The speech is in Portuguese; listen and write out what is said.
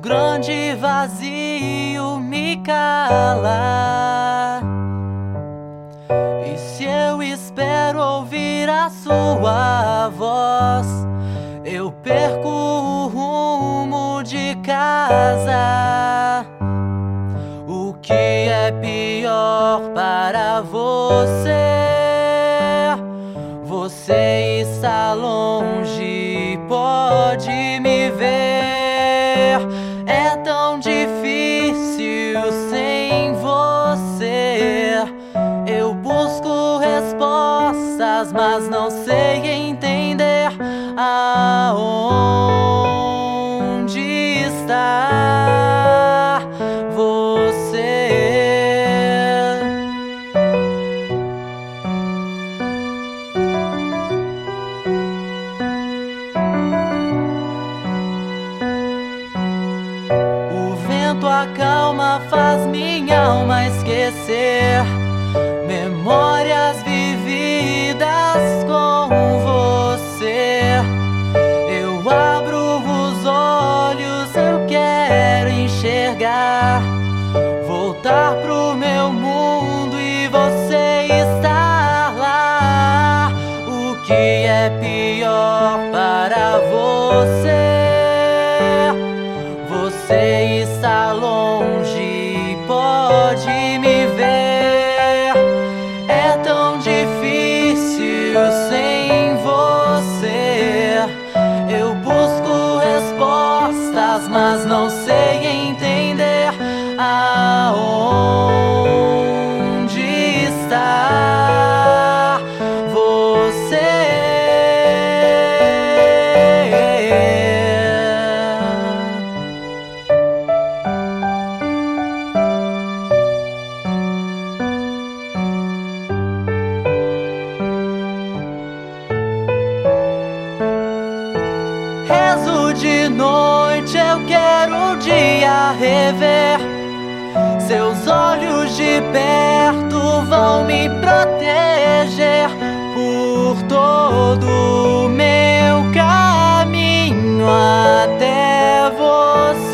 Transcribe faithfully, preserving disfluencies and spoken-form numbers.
grande vazio me cala. E se eu espero ouvir a sua voz, eu perco o rumo de casa. O que é pior para você? Você está longe, pode me ver. É tão difícil sem você. Eu busco respostas, mas não sei entender aonde está você. O vento acalma, faz minha alma esquecer memórias vividas com você. Eu abro os olhos, eu quero enxergar, voltar pro meu mundo e você estar lá. O que é pior para você? Você está longe, pode me ver. É tão difícil sem você. Eu busco respostas, mas não sei entender aonde está você. Rezo de noite, eu quero o dia rever. Seus olhos de perto vão me proteger por todo o meu caminho até você.